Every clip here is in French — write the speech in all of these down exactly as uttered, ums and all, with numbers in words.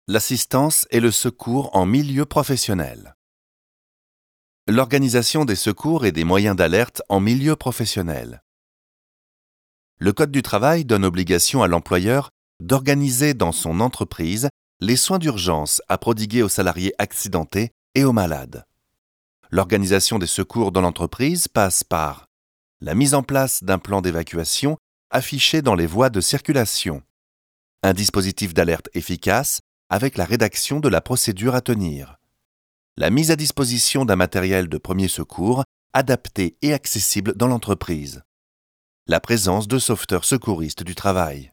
L'assistance et le secours en milieu professionnel. L'organisation des secours et des moyens d'alerte en milieu professionnel. Le Code du travail donne obligation à l'employeur d'organiser dans son entreprise les soins d'urgence à prodiguer aux salariés accidentés et aux malades. L'organisation des secours dans l'entreprise passe par la mise en place d'un plan d'évacuation affiché dans les voies de circulation, un dispositif d'alerte efficace avec la rédaction de la procédure à tenir, la mise à disposition d'un matériel de premier secours adapté et accessible dans l'entreprise, la présence de sauveteurs secouristes du travail.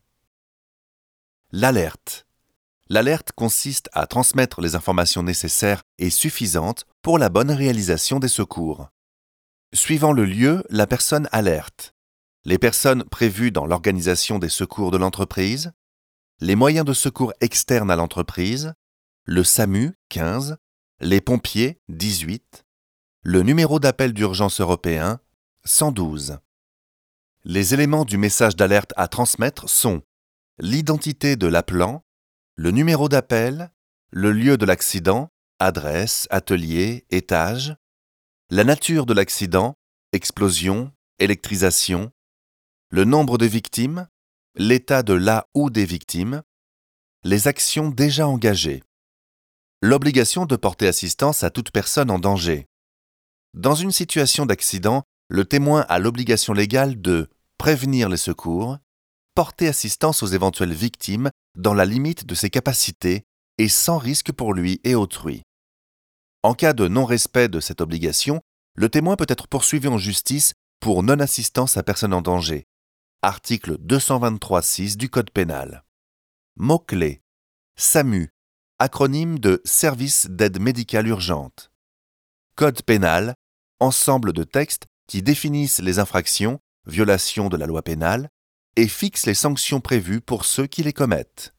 L'alerte. L'alerte consiste à transmettre les informations nécessaires et suffisantes pour la bonne réalisation des secours. Suivant le lieu, la personne alerte. Les personnes prévues dans l'organisation des secours de l'entreprise, les moyens de secours externes à l'entreprise, le S A M U quinze, les pompiers dix-huit, le numéro d'appel d'urgence européen cent douze. Les éléments du message d'alerte à transmettre sont l'identité de l'appelant, le numéro d'appel, le lieu de l'accident, adresse, atelier, étage, la nature de l'accident, explosion, électrisation, le nombre de victimes, l'état de la ou des victimes, les actions déjà engagées, l'obligation de porter assistance à toute personne en danger. Dans une situation d'accident, le témoin a l'obligation légale de prévenir les secours, porter assistance aux éventuelles victimes dans la limite de ses capacités et sans risque pour lui et autrui. En cas de non-respect de cette obligation, le témoin peut être poursuivi en justice pour non-assistance à personne en danger. Article deux cent vingt-trois six du Code pénal. Mots-clés. S A M U, acronyme de Service d'aide médicale urgente. Code pénal, ensemble de textes qui définissent les infractions, violations de la loi pénale, et fixent les sanctions prévues pour ceux qui les commettent.